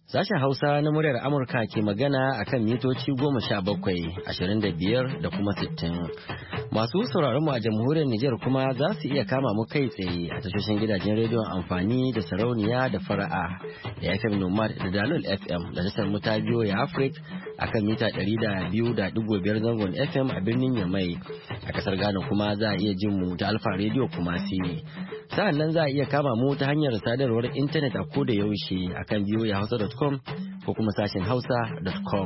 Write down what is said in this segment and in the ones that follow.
Sashen Hausa na muryar Amurka ke magana a kan mitoci 17, 25 da kuma 60. Masu sauraron mu a jamhuriyar Nijar kuma za su iya kama mu kai tsaye a tashoshin gidajen rediyon amfani da sarauniya da fara'a da FM Nomad da Dalol FM da tashar mutabiyo ya Afrik a kan mita 200.5 zangon FM a birnin Yamai. A kasar Ghana kuma za a iya jin mu ta Alfa Radio Kumasi. Sa'an nan za a iya kama mu ta hanyar sadarwar intanet a koda yaushe a kan voahausa.com ko kuma sashen hausa.com.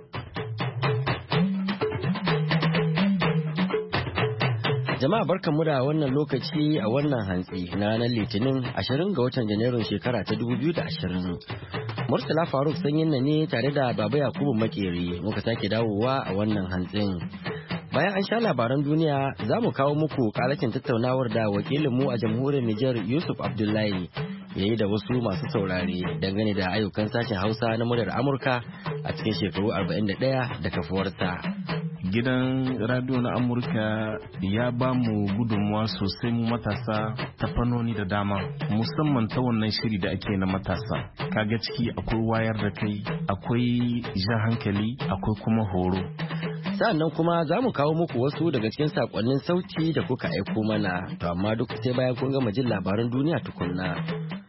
Jama'a barkanmu da wannan lokaci a wannan hantsi na ranar Litinin 20 ga watan Janairun shekara ta 2020. Murtala Faruk sanyin na ne tare da Baba Yakubu Makeri muka sake dawowa a wannan hantsin. Bayan an sha labaran duniya za mu kawo muku kalakin tattaunawar da wakilinmu a jamhuriyar Nijar Yusuf Abdullahi ya yi da wasu masu saurare dangane da ayyukan sashen Hausa na muryar Amurka a cikin shekaru 41 da kafuwarsa. Gidan radio na Amurka ya ba mu gudunmuwa sosai mu matasa ta fannoni da dama, musamman ta wannan shiri da ake na matasa. Kaga ciki akwai wayar da kai, akwai jan hankali, akwai kuma horo. Sa'annan kuma za mu kawo muku wasu daga cikin sakonnin sauti da kuka aiko mana, to amma duk sai bayan kun gama jin labaran duniya tukunna.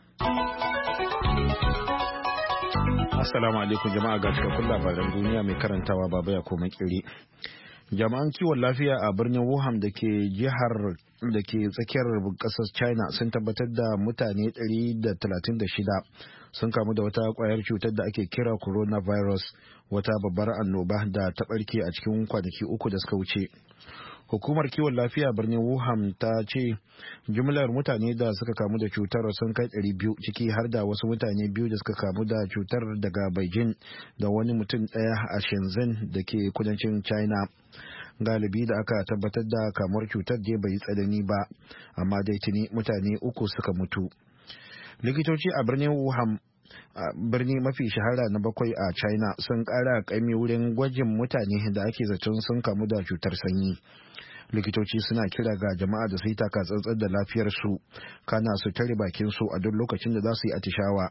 Assalamu alaikum jama'a, ga cikakkun labaran duniya mai karantawa Baba ya koma kiri. Jama'an kiwon lafiya a birnin Wuhan da ke jihar da ke tsakiyar kasar China sun tabbatar da mutane 136 sun kamu da wata kwayar cutar da ake kira coronavirus, wata babbar annoba da ta barke a cikin kwanaki uku da suka wuce. Hukumar kiwon lafiya birnin Wuhan ta ce jumlar mutane da suka kamu da cutar sun kai 200, ciki har da wasu mutane biyu da suka kamu da cutar daga Beijing da wani mutum ɗaya a Shenzhen da ke kudancin China. Galibi da aka tabbatar da kamuwar cutar dai bai tsanani ba, amma dai tuni mutane 3 suka mutu. Likitoci a birnin Wuhan, birni mafi shahara na 7 a China, sun ƙara ƙaimi wurin gwajin mutane da ake zaton sun kamu da cutar sanyi. Likitoci suna kira ga jama'a da su yi taka tsantsan da lafiyarsu, kana su tare bakinsu a duk lokacin da za su yi atishawa.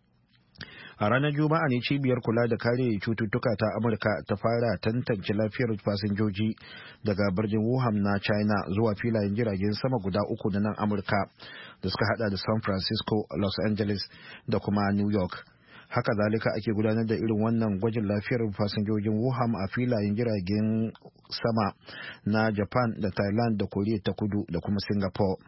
A ranar Juma'a ne cibiyar kula da kare cututtuka ta Amurka ta fara tantance lafiyar fasinjoji daga birnin Wuhan na China zuwa filayen jiragen sama guda 3 na nan Amurka da suka hada da San Francisco, Los Angeles da kuma New York. Haka zalika ake gudanar da irin wannan gwajin lafiyar fasinjojin Wuhan a filayen jiragen sama na Japan da Thailand da Koriya ta Kudu da kuma Singapore.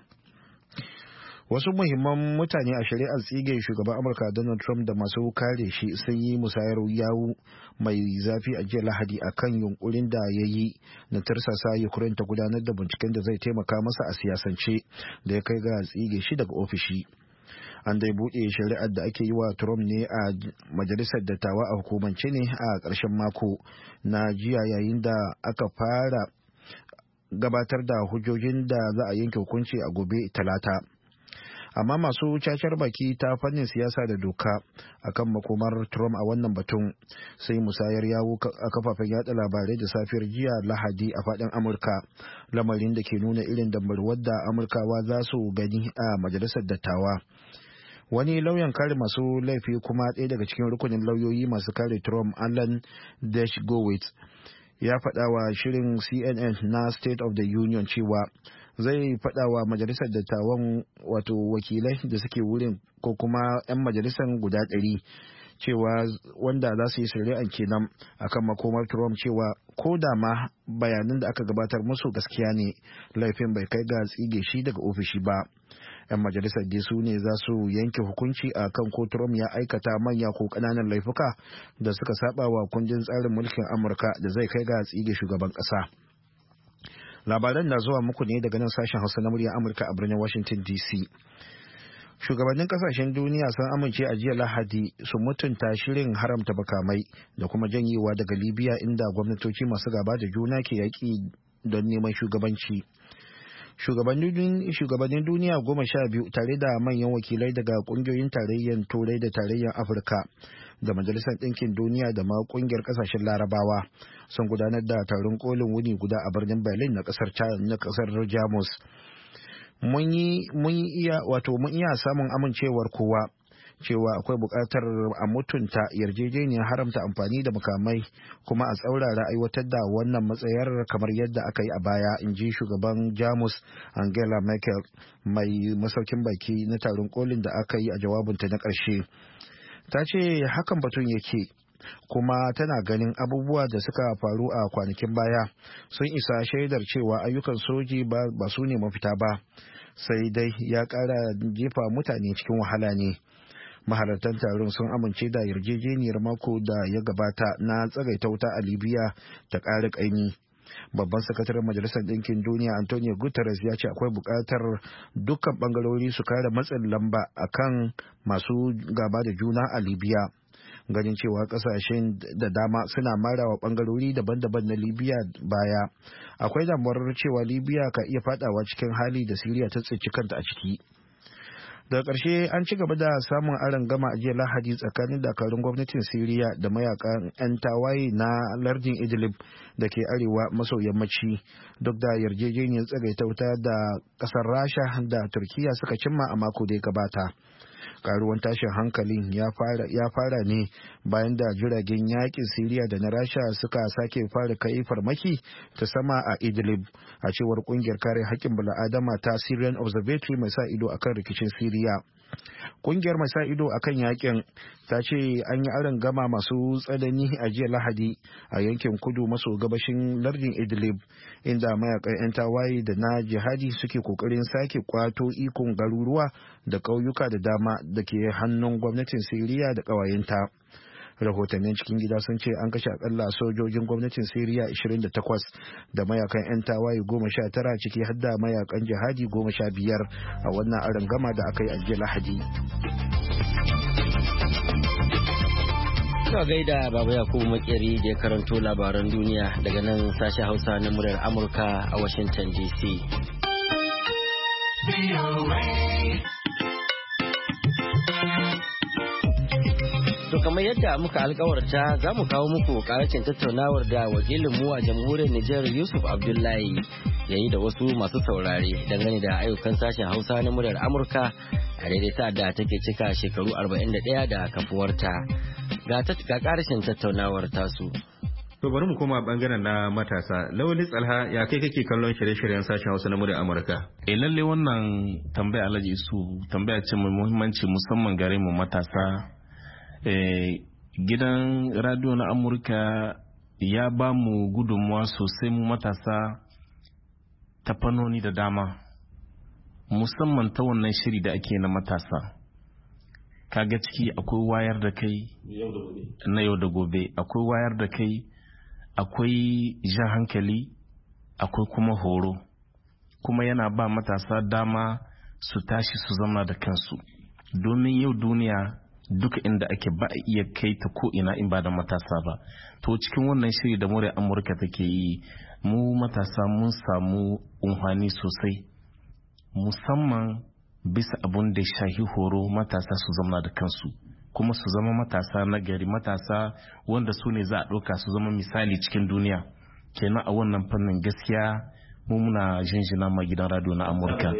Wasu muhimman mutane a shari'ar tsige shugaban Amurka Donald Trump da masu kare shi sun yi musayar yawu mai zafi a jiya Lahadi a kan yunkurin da ya yi na tirsasa Ukraine ta gudanar da binciken da zai taimaka masa a siyasance da ya kai ga tsige shi daga ofishi. An dai buɗe shari'ar da ake yi wa Trump ne a majalisar dattawa a hukumance ne a ƙarshen mako na jiya, yayin da aka fara gabatar da hujjojin da za a yanke hukunci a gobe Talata. Amma masu cacar baki ta fannin siyasa da doka akan makomar Trump a wannan batun sai musayar yawo a kafafen yada labarai da safiyar jiya Lahadi a fadin Amurka, lamarin da ke nuna irin dambarwar da Amurkawa za su gani a majalisar dattawa. Wani lauyan kare masu laifi kuma ɗaya daga cikin rukunin lauyoyi masu kare Trump, Alan Dershowitz, ya faɗa wa shirin CNN na State of the Union cewa zai faɗa wa majalisar dattawan, wato wakilai da suke wurin ko kuma 'yan majalisar guda 100 cewa wanda za su yi shari'an kenan akan makomar Trump, cewa ko da ma bayanan da aka gabatar musu gaskiya ne, laifin bai kai ga tsige shi daga ofishi ba. 'Yan majalisar dai su ne za su yanke hukunci a kan ko Trump ya aikata manya ko ƙananan laifuka da suka saba wa kundin tsarin mulkin Amurka da zai kai ga tsige shugaban ƙasa. Labaran na zuwa muku ne daga nan sashen Hausa na muryar Amurka a birnin Washington DC. Shugabannin kasashen duniya sun amince a jiya Lahadi su mutunta shirin haramta makamai da kuma janyewa daga Libya, inda gwamnatoci masu gaba da juna ke yaƙi don neman shugabanci. Shugabannin duniya 12 tare da manyan wakilai daga kungiyoyin tarayyar Turai da tarayyar Afirka da Majalisar Ɗinkin Duniya da ma kungiyar kasashen Larabawa sun gudanar da taron kolin wuni guda a birnin Berlin na kasar Jamus. Mun iya samun amincewar kowa cewa akwai buƙatar a mutunta yarjejeniyar haramta amfani da makamai kuma a tsaurara aiwatar da wannan matsayar kamar yadda aka yi a baya, in ji shugaban Jamus Angela Merkel mai masaukin baki na taron kolin da aka yi a jawabinta na ƙarshe. Ta ce hakan batun yake, kuma tana ganin abubuwa da suka faru a kwanakin baya sun isa shaidar cewa ayyukan soji ba su ne mafita ba, sai dai ya ƙara jefa mutane cikin wahala ne. Mahalartan taron sun amince da yarjejeniyar mako da ya gabata na tsagaita wuta a Libya ta ƙara ƙaimi. Babban sakataren Majalisar Ɗinkin Duniya Antonio Guterres ya ce akwai buƙatar dukkan ɓangarori su kare matsin lamba akan masu gaba da juna a Libya. Ganin cewa kasashen da dama suna marawa bangarori daban-daban na Libya baya, akwai damuwar cewa Libya ka iya fadawa cikin hali da Syria ta tsinci kanta a ciki. Daga ƙarshe an ci gaba da samun arangama a jiya Lahadi tsakanin dakarun gwamnatin Syria da mayakan 'yan tawaye na lardin Idlib da ke arewa maso yammaci, duk da yarjejeniyar tsagaita wuta da ƙasar Rasha da Turkiya suka cimma a mako da ya gabata. Karuwan tashin hankalin ya fara ne bayan da jiragen yakin Siriya da na Rasha suka sake fara kai farmaki ta sama a Idlib, a cewar kungiyar kare haƙƙin bala'adama ta Syrian Observatory mai sa ido akan rikicin Siriya. Kungiyar mai sa ido akan yakin ta ce an yi aron gama masu tsanani a jiya Lahadi a yankin kudu maso gabashin lardin Idlib, inda mayakan 'yan tawaye da na jihadi suke kokarin sake kwato ikon garuruwa da ƙauyuka da dama da ke hannun gwamnatin Siriya da ƙawayenta. Rahotannin cikin gida sun ce an kashe akalla sojojin gwamnatin Siriya 28 da mayakan 'yan tawaye 19 ciki har da mayakan jihadi 15 a wannan arangama da aka yi a jiya Lahadi. Ka gaida Baba Yakubu Makeri da ya karanto labaran duniya daga nan sashen Hausa na muryar Amurka a Washington DC. To kamar yadda muka alkawarta za mu kawo muku karacin tattaunawar da wakilinmu a jamhuriyar Nijar Yusuf Abdullahi ya yi da wasu masu saurare dangane da ayyukan sashen Hausa na muryar Amurka a daidai sa'ad da take cika shekaru 41 da kafuwarta. Ga karashin tattaunawar tasu. To bari mu koma bangaren na matasa. Lawali Tsalha, ya kai kake kallon shirye-shiryen sashen Hausa na muryar Amurka? Lalle wannan tambaya Alhaji Isu tambaya ce mai muhimmanci musamman gare mu matasa. Gidan radio na Amurka ya ba mu gudunmuwa sosai mu matasa ta fannoni da dama, musamman ta wannan shiri da ake na matasa. Kaga ciki akwai wayar da kai na yau da gobe, akwai wayar da kai, akwai jan hankali, akwai kuma horo, kuma yana ba matasa dama su tashi su zama da kansu, domin yau duniya duka inda ake ba a iya kai ta ko ina in ba da matasa ba. To cikin wannan shiri da muryar Amurka take yi, mu matasa mun samu umfani sosai, musamman bisa abun da shahi horo matasa su zama da kansu, kuma su zama matasa na gari, matasa wanda su ne za a ɗauka su zama misali cikin duniya. Kenan a wannan fannin gaskiya mu muna jinjina ma gidan radio na Amurka.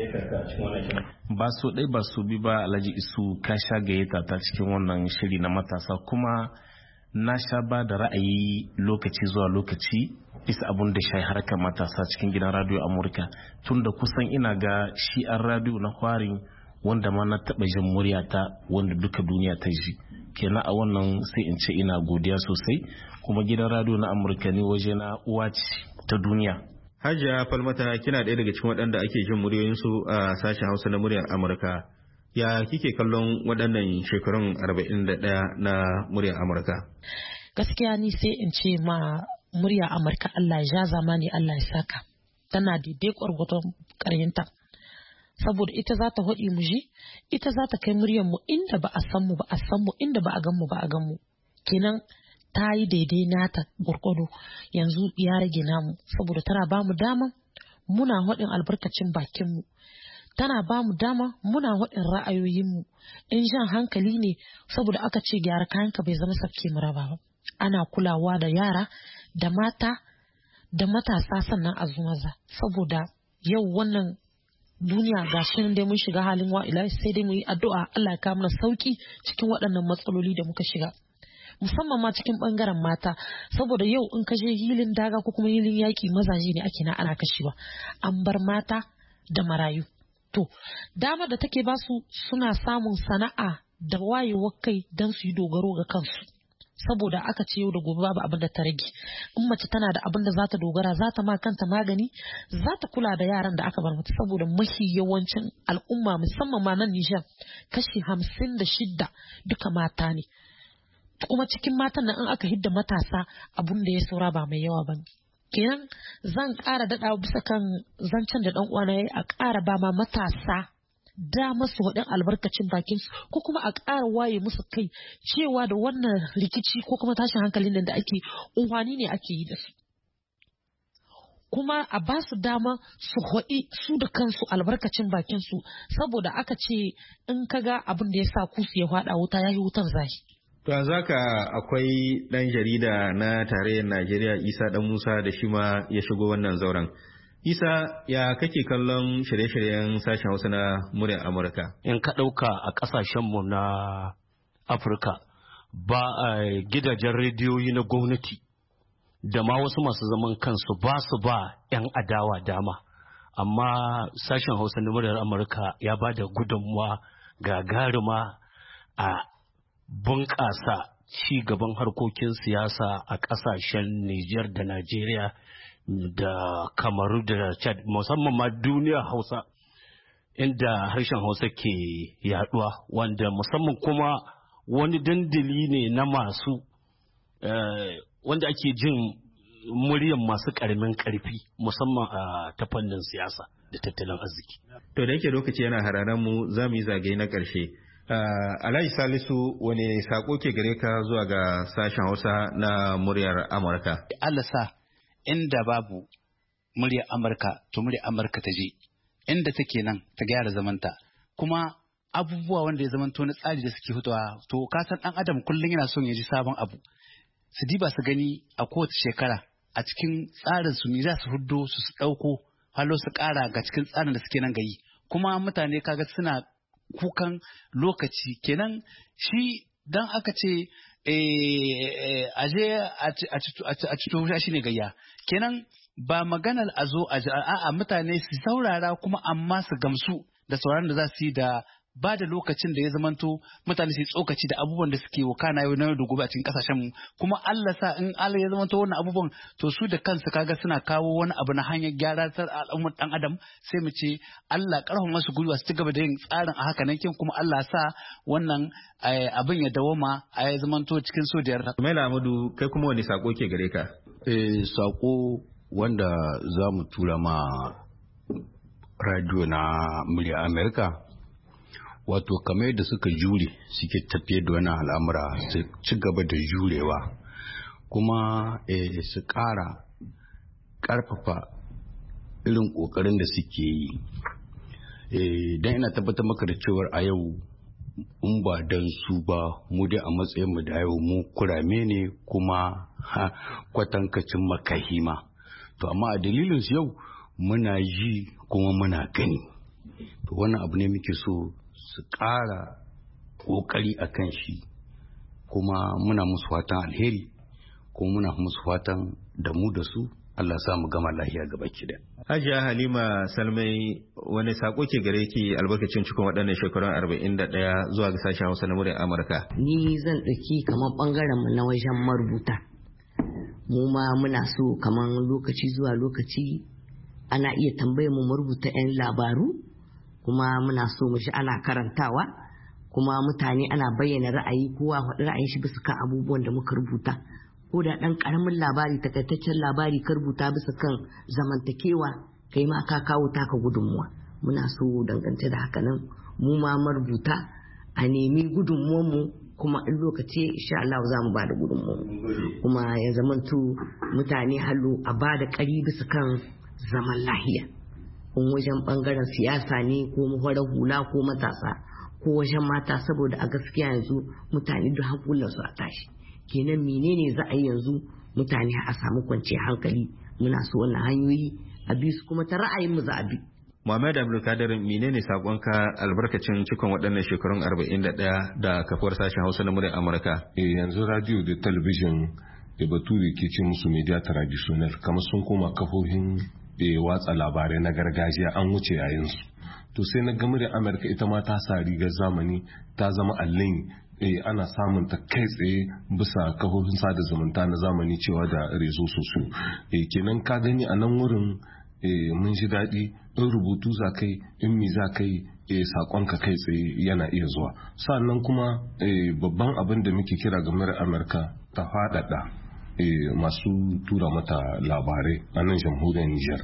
Ba so ɗai ba so bi ba Alhaji Isu, ka sha gayyata ta cikin wannan shiri na matasa, kuma na sha ba da ra'ayi lokaci zuwa lokaci bisa abun da shai harkar matasa cikin gidan radio Amurka, tunda kusan ina ga shi an radio na kwarin wanda ma na taɓa jin muryata wanda duka duniya ta ji. Kenan a wannan sai in ce ina godiya sosai, kuma gidan radio na Amurka ne waje na uwa ce ta duniya. Hajiya Falmata, kina ɗaya daga cikin waɗanda ake jin muryoyinsu a sashen Hausa na muryar Amurka. Ya kike kallon waɗannan shekarun 41 na muryar Amurka? Gaskiya ni sai in ce ma muryar Amurka Allah ya zamani, Allah ya saka. Tana daidai gwargwadon ƙaryanta. Saboda ita za ta haɗi mu ji, ita za ta kai muryar mu inda ba a san mu ba a san mu, inda ba a gan mu ba a gan mu. Kenan ta yi daidai nata gwargwado, yanzu ya rage namu, saboda tana ba mu dama muna haɗin albarkacin bakinmu, tana ba mu dama muna haɗin ra'ayoyinmu. In jan hankali ne, saboda aka ce gyara kayanka bai zama sabke mu raba ba, ana kulawa da yara da mata da matasa sannan a maza, saboda yau wannan duniya ga shi dai mun shiga halin wa'ila sai dai mu yi addu'a Allah ya kawo mana sauki cikin waɗannan matsaloli da muka shiga musamman ma cikin bangaren mata saboda yau in ka je hilin daga ko kuma hilin yaki mazaje ne ake na ana kashewa an bar mata da marayu to dama da take ba su suna samun sana'a da wayewar kai don su yi dogaro ga kansu saboda aka ce yau da gobe babu abin da ta rage in mace tana da abin da za ta dogara za ta ma kanta magani za ta kula da yaran da aka bar mata saboda mafi yawancin al'umma musamman ma nan Nijar kashi 56 duka mata ne kuma cikin matan nan in aka hidda matasa abun da ya saura ba mai yawa bane kenan zan ƙara daɗa bisa kan zancen da ɗan uwana yayi a ƙara ba ma matasa da masu waɗin albarkacin bakin su ko kuma a ƙara waye musu kai cewa da wannan rikici ko kuma tashin hankalin nan da ake unhwani ne ake yi da su kuma a ba su dama su haɗi su da kansu albarkacin bakin su saboda aka ce in kaga abin da ya sa kusu ya faɗa wuta ya yi wutar zahi. To a zaka akwai ɗan jarida na tarayyar Najeriya Isa Dan Musa da shi ma ya shigo wannan zauren. Isa ya kake kallon shirye-shiryen sashen Hausa na muryar Amurka? In ka ɗauka a ƙasashenmu na Afirka ba gidajen rediyoyi na gwamnati da ma wasu masu zaman kansu ba su ba 'yan adawa dama. Amma sashen Hausa na muryar Amurka ya ba da gudunmuwa gagaruma a bunƙasa ci gaban harkokin siyasa a ƙasashen Nijar da Najeriya da Kamaru da Chad musamman ma duniya Hausa inda harshen Hausa ke yaduwa wanda musamman kuma wani dandali ne na masu wanda ake jin muryan masu ƙaramin ƙarfi musamman a ta fannin siyasa da tattalin arziki. To da yake lokaci yana hararen mu za mu yi zagaye na ƙarshe. Alhaji Salisu wani sako ke gare ka zuwa ga sashen Hausa na muryar Amurka? Allah sa inda babu muryar Amurka to muryar Amurka ta je inda take nan ta gyara zamanta kuma abubuwa wanda ya zamanto na tsari da suke fitowa to ka san dan adam kullum yana son ya ji sabon abu su diba su gani a kowace shekara a cikin tsarin su ne za su huddo su dauko halo su kara ga cikin tsarin da suke nan gayi kuma mutane kaga suna kukan lokaci kenan shi dan aka ce aje a cito shi ne gayya kenan ba maganar a zo a mutane su saurara kuma amma su gamsu da sauraron da za su yi da ba da lokacin da ya zamanto mutane su tsokaci da abubuwan da suke wakana yau na da gobe a cikin kasashen kuma Allah sa in Allah ya zamanto wannan abubuwan to su da kansu kaga suna kawo wani abu na hanyar gyara ta al'ummar dan adam sai mu ce Allah karfafa masu gwiwa su ci gaba da yin tsarin a haka nan kin kuma Allah sa wannan abin ya dawoma a ya zamanto cikin so da yarda. Maila Amadu kai kuma wani sako ke gare ka? Sako wanda za mu tura ma radio na murya Amerika wato kamar yadda suka jure suke tafiyar da wani al'amura su ci gaba da jurewa kuma su ƙarfafa irin ƙoƙarin da suke yi don ina tabbatar maka da cewar a yau in ba don su ba mu dai a matsayin mu da yau mu kurame ne kuma kwatankacin makahima to amma a dalilin su yau muna ji kuma muna gani to wannan abu ne muke so su ƙara ƙoƙari a kan shi kuma muna musu fatan alheri kuma muna musu fatan da mu da su Allah sa mu gama lahiya gaba da. Hajiya Halima Salmai wani sako ke gare ki albarkacin cikin waɗannan shekarun 41 zuwa ga sashen Hausa na muryar Amurka? Ni zan ɗauki kamar ɓangaren mu na wajen marubuta. Mu ma muna so kamar lokaci zuwa lokaci ana iya tambayar mu marubuta 'yan labaru kuma muna so mu shi ana karantawa kuma mutane ana bayyana ra'ayi kowa faɗi ra'ayin shi bisa kan abubuwan da muka rubuta ko da ɗan ƙaramin labari takaitaccen labari ka rubuta bisa kan zamantakewa kai ma ka kawo taka gudunmuwa muna so dangance da haka nan mu ma marubuta a nemi gudunmuwanmu kuma in lokaci insha Allah za mu ba da gudunmuwa kuma ya zamanto mutane hallo a ba da ƙari bisa kan zaman lahiya in wajen bangaren siyasa ne ko mafarar hula ko matasa ko wajen mata saboda a gaskiya yanzu mutane duk hankulansu a tashi kenan menene za a yi yanzu mutane a samu kwanciyar hankali muna so wannan hanyoyi a bi su kuma ta ra'ayin mu za a bi. Muhammad Abdulkadir, menene sakonka albarkacin cikon waɗannan shekarun 41 da kafuwar sashen Hausa na muryar Amurka? Yanzu radio da talabijin da bature ke ce musu media traditional kamar sun koma kafofin watsa labarai na gargajiya, an wuce yayinsu. To sai na game da Amurka ita ma ta sa rigar zamani, ta zama allin ana samun ta kai tsaye bisa kafofin sada zumunta na zamani cewa da rezo soso. Kenan ka gani a nan wurin mun ji daɗi, in rubutu za kai, in mi za kai, saƙonka kai tsaye yana iya zuwa. Sannan kuma babban abin da muke kira game da Amurka ta faɗaɗa masu tura mata labarai a nan jamhuriyar Nijar.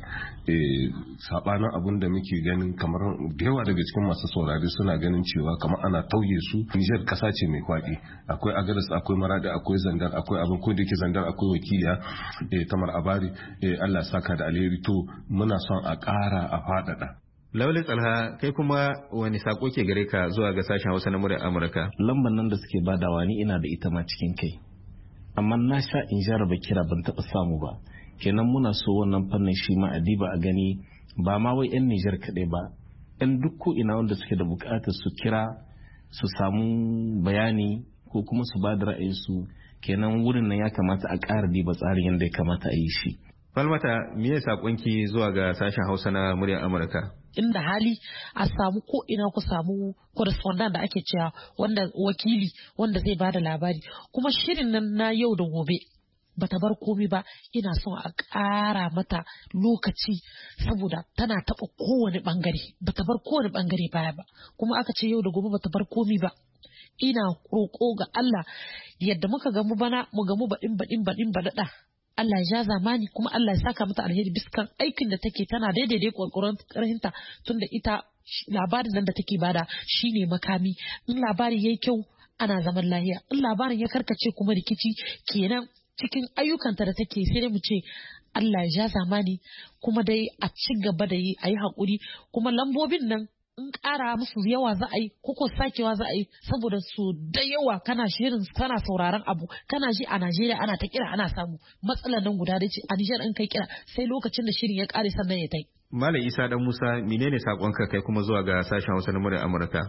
Sabanin abin da muke ganin kamar da yawa daga cikin masu saurari suna ganin cewa kamar ana tauye su. Nijar kasa ce mai kwaɗi, akwai Agadas, akwai Maradi, akwai Zandar, akwai abin ko da yake Zandar akwai wakiliya Tamar Abari, Allah saka da alheri. To muna son a ƙara a faɗaɗa. Lauli Tsalha, kai kuma wani sako ke gare ka zuwa ga sashen Hausa na muryar Amurka? Lambar nan da suke badawa ni ina da ita ma cikin kai, amma na sha in jaraba kira ban taɓa samu ba. Kenan muna so wannan fannin shi ma a diba a gani, ba ma wai 'yan Nijar kaɗai ba, 'yan duk ko ina wanda suke da buƙatar su kira su samu bayani ko kuma su ba da ra'ayinsu. Kenan wurin nan ya kamata a ƙara diba tsarin yadda ya kamata a yi shi. Falmata, me ya saƙonki zuwa ga sashen Hausa na muryar Amurka? Inda hali a samu ko ina ku samu correspondent da ake cewa wanda wakili wanda zai bada labari, kuma shirin nan na yau da gobe bata bar komai ba. Ina son a ƙara mata lokaci saboda tana taɓa kowane ɓangare, bata bar kowane ɓangare baya ba. Kuma aka ce yau da gobe bata bar komai ba. Ina roƙo ga Allah yadda muka gamu bana mu gamu baɗin baɗaɗa. Allah ya ja zamani, kuma Allah ya saka mata alheri biskan aikin da take, tana daidai kwarkwaron karhinta, tunda ita labarin nan da take bada shine makami. In labari yayi kyau ana zaman lahiya, in labarin ya karkace kuma rikici. Kenan cikin ayyukanta da take sai dai mu ce Allah ya ja zamani, kuma dai a ci gaba da yi, a yi haƙuri. Kuma lambobin nan in ƙara musu yawa za a yi ko sakewa za a yi, saboda su da yawa kana shirin kana sauraron abu kana ji a Najeriya ana ta kira ana samu. Matsalar nan guda da ce a Nijar in kai kira sai lokacin da shirin ya ƙare sannan ya tai. Malam Isa Dan Musa, menene sakonka kai kuma zuwa ga sashen Hausa na muryar Amurka?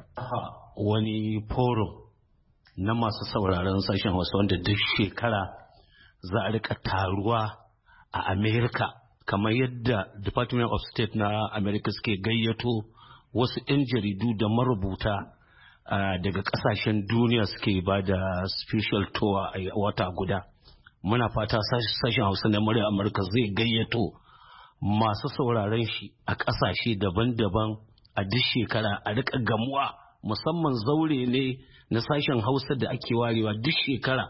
Wani forum na masu sauraron sashen Hausa wanda duk shekara za a rika taruwa a Amerika, kamar yadda Department of State na Amerika suke gayyato wasu 'yan jaridu da marubuta daga kasashen duniya suke ba da special tour a wata guda. Muna fata sashen Hausa na murya Amurka zai gayyato masu sauraron shi a kasashe daban-daban a duk shekara a rika gamuwa, musamman zaure ne na sashen Hausa da ake warewa duk shekara.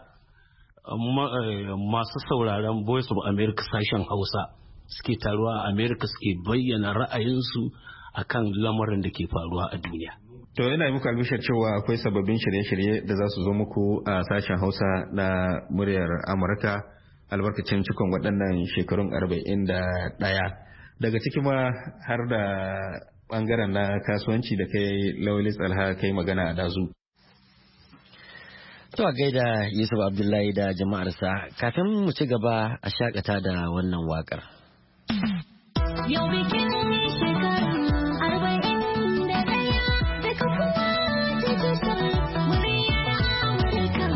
Masu sauraron Voice of America sashen Hausa suke taruwa a America suke bayyana ra'ayinsu akan lamarin da ke faruwa a duniya. To ina muku albishar cewa akwai sababbin shirye-shirye da za su zo muku a sashen Hausa na muryar Amurka albarkacin cikon waɗannan shekarun 41. Daga ciki ma har da ɓangaren na kasuwanci da kai Lauli Tsalha kai magana a dazu. To a gaida Yusuf Abdullahi da jama'arsa, kafin mu ci gaba a shakata da wannan waƙar. Yau bikin shekaru 41 da kafuwa ta tashar muryar Amurka.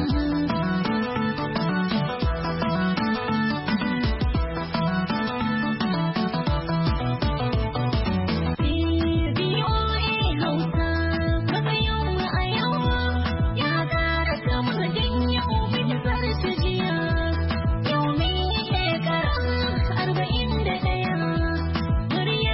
BOA Hausa, matsayin mu a yau ya ƙara kamar din yau bisa zarce jiya. Yau min shekara 41.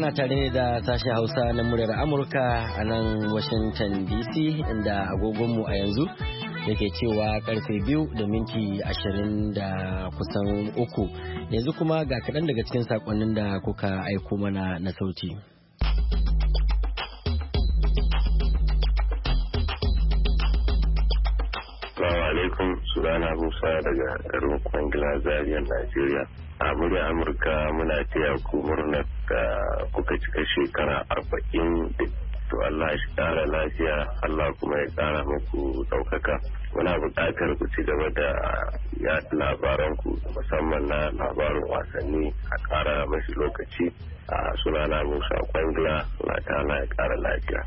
ana tare da sashen Hausa na muryar Amurka a nan Washington DC inda agogonmu a yanzu yake cewa karfe 2:20 da kusan 3. Yanzu kuma ga kaɗan daga cikin saƙonnin da kuka aiko mana na sauti. Assalamu alaikum, sunana Musa daga garin Kwangila Zariyar Najeriya. A muryar Amurka muna taya ku murnar da kuka cika shekara 40. To Allah shi ƙara lafiya, Allah kuma ya ƙara muku ɗaukaka. Muna buƙatar ku ci gaba da yaɗa labaranku musamman na labarin wasanni a ƙara mashi lokaci. A sunana Musa Kwangila, Allah ta'ala ya ƙara lafiya.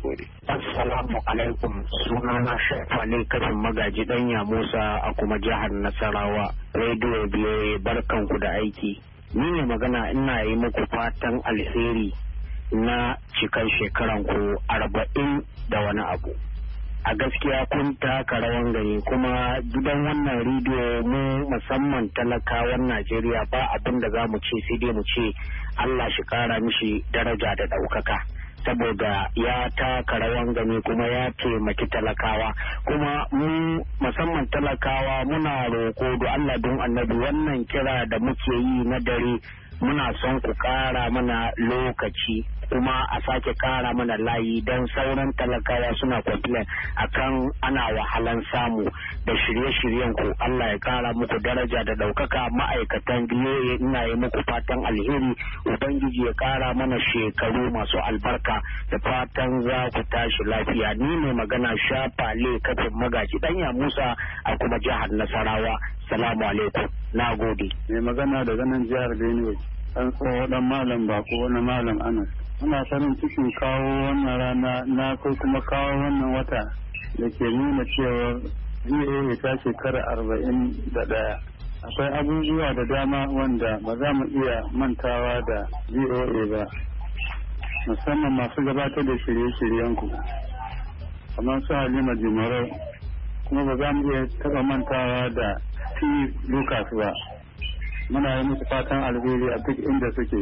Assalamu alaikum, sunana Shafale kafin magaji ɗanya Musa a kuma jihar Nasarawa. Radio biyoyi barkanku da aiki. Ni ne magana ina yi muku fatan alheri na cikan shekaran ku 40 da wani abu. A gaskiya kun taka rawan gani kuma gidan wannan rediyo mu musamman talakawan Najeriya ba abin da za mu ce sai dai mu ce Allah shi kara mishi daraja da ɗaukaka. Saboda ya taka rawan gani kuma ya taimaki talakawa kuma mu musamman talakawa muna roƙo da Allah don annabi wannan kira da muke yi na dare muna son ku ƙara mana lokaci kuma a sake ƙara mana layi don sauran talakawa suna complain akan ana wahalan samu da shirye-shiryen ku. Allah ya ƙara muku daraja da ɗaukaka. Ma'aikatan biyoyi ina yi muku fatan alheri, ubangiji ya ƙara mana shekaru masu albarka da fatan za ku tashi lafiya. Ni ne magana Shafale kafin magaji ɗanya Musa a kuma jihar Nasarawa. Salamu alaikum, na gode. Mai magana daga nan jihar Benue, an tsoho dan malam bako wani malam Anas. Muna farin cikin kawo wannan rana na kai kuma kawo wannan wata da ke nuna cewa VOA ta shekara 41. Akwai abubuwa da dama wanda ba za mu iya mantawa da VOA ba, musamman masu gabatar da shirye-shiryenku kamar su Halima Jimarau, kuma ba za mu iya taɓa mantawa da Steve Lucas ba. Muna yi musu fatan alheri a duk inda suke.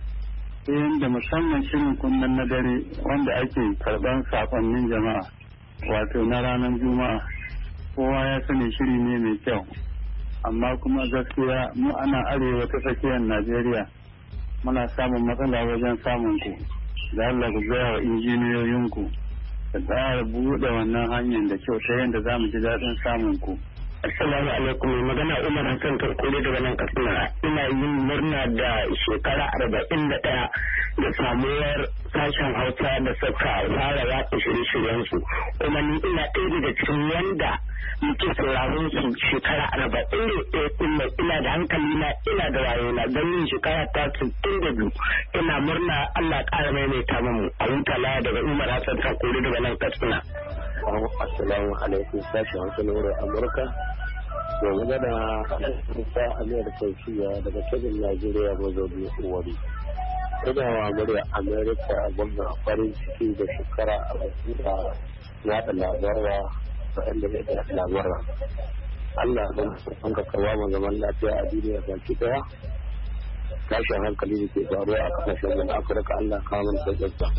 Da musamman shirin kunnen na dare wanda ake karɓar saƙonnin jama'a wato na ranar Juma'a. Kowa ya sani shiri ne mai kyau, amma kuma gaskiya mu ana arewa ta tsakiyar Najeriya muna samun matsala wajen samun ku. Da Allah ku gaya wa injiniyoyinku da tsara buɗe wannan hanyar da kyau ta yadda za mu ji daɗin samun ku. Assalamu alaikum, magana Umar Hassan Karkure daga nan Katsina. Ina yin murna da shekara 41 da samuwar sashen Hausa da suka fara watsa shirye-shiryensu. Kuma ni ina ɗaya daga cikin wanda muke sauraron su shekara 41 kuma ina da hankali na ina da rayuwa don yin shekara ta 62. Ina murna Allah ƙara maimaita mu a huta laya daga Umar Hassan Karkure daga nan Katsina. Assalamu alaikum, sashen Hausa na wurin Amurka. Yanzu gana Musa Amir Kauciya daga Kebbi, Najeriya, mazauni Uwari. Ina wa murya Amerika gwamna farin ciki da shekara 40 da yaɗa labarwa waɗanda ya yaɗa labarwa. Allah don an ka karwa mu zaman lafiya a duniya baki daya. Tashin hankali da ke faruwa a kasashen Afirka, Allah kawo mana sauƙinsa.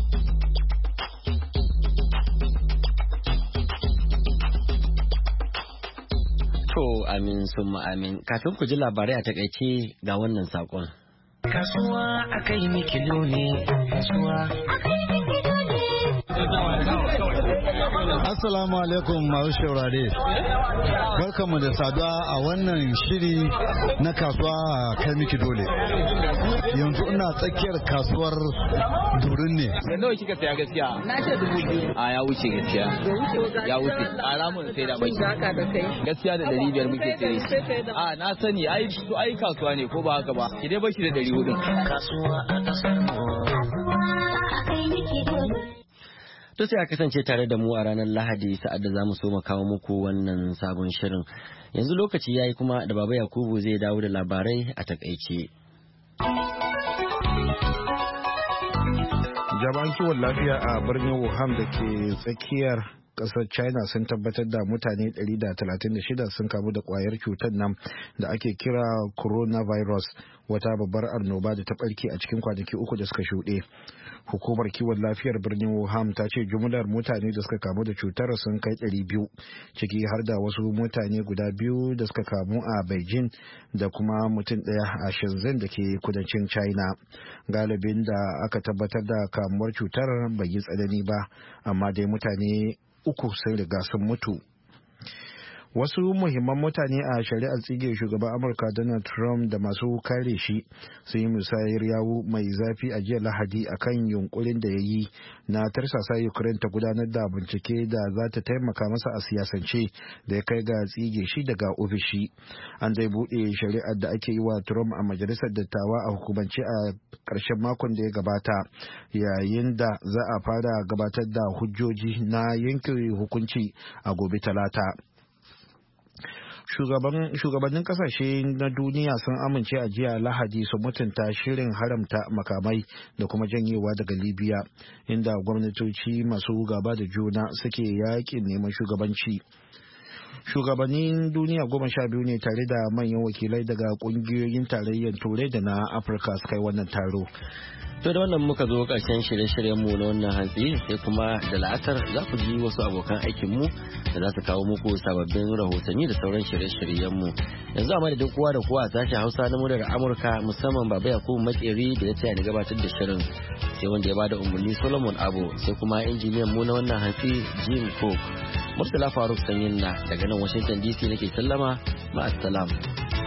To amin summa amin. Kafin ku ji labarai a takaice ga wannan sakon. Kasuwa akai mikilo ne, kasuwa akai mikilo ne. Assalamu alaikum masu shaurare. Barkanmu da saduwa a wannan shiri na kasuwa a kai miki dole. Yanzu ina tsakiyar kasuwar Durin ne. Da nawa kika saya gaskiya? Na ce 2000. A ya wuce gaskiya. Ya wuce. A ramun sai da bai. Gaskiya da 500 muke sai. A na sani ai kasuwa ne ko ba haka ba. Ki dai bashi da 400. Kasuwa a kasar mu. Kasuwa a kai miki dole. To sai a kasance tare da mu a ranar Lahadi sa'ad da za mu so mu kawo muku wannan sabon shirin. Yanzu lokaci yayi kuma da Baba Yakubu zai dawo da labarai a takaice. Jami'an kiwon lafiya a birnin Wuhan da ke tsakiyar kasar China sun tabbatar da mutane 136 sun kamu da kwayar cutar nan da ake kira coronavirus, wata babbar annoba da ta barke a cikin kwanaki 3 da suka shuɗe. Hukumar kiwon lafiyar birnin Wuhan ta ce jumlar mutane da suka kamu da cutar sun kai 200, ciki har da wasu mutane guda 2 da suka kamu a Beijing da kuma mutum ɗaya a Shenzhen da ke kudancin China. Galibin da aka tabbatar da kamuwar cutar bai yi tsanani ba, amma dai mutane 3 sun riga sun mutu. Wasu muhimman mutane a shari'ar tsige shugaban Amurka Donald Trump da masu kare shi sun yi musayar yawu mai zafi a jiya Lahadi akan yunkurin da ya yi na tarsasa Ukraine ta gudanar da bincike da za ta taimaka masa a siyasance da ya kai ga tsige shi daga ofishi. An dai buɗe shari'ar da ake yi wa Trump a majalisar dattawa a hukumance a ƙarshen makon da ya gabata, yayin da za a fara gabatar da hujjoji na yanke hukunci a gobe Talata. Shugabannin kasashe na duniya sun amince a jiya Lahadi su mutunta shirin haramta makamai da kuma janyewa daga Libya, inda gwamnatoci masu gaba da juna suke yakin neman shugabanci. Shugabannin duniya 12 ne tare da manyan wakilai daga kungiyoyin tarayyar Turai da na Afirka suka yi wannan taro. To da wannan muka zo ƙarshen shirye-shiryenmu na wannan hantsi, sai kuma da la'asar za ku ji wasu abokan aikinmu da za su kawo muku sababbin rahotanni da sauran shirye-shiryenmu. Yanzu a madadin kowa da kowa a sashen Hausa na muryar Amurka, musamman Baba Yakubu Makeri da ya taya ni gabatar da shirin, sai wanda ya bada umarni Solomon Abo, sai kuma injiniyan mu na wannan hantsi Jim Cook. Murtala Faruk Sanyin na daga nan Washington DC nake sallama, ma'assalam.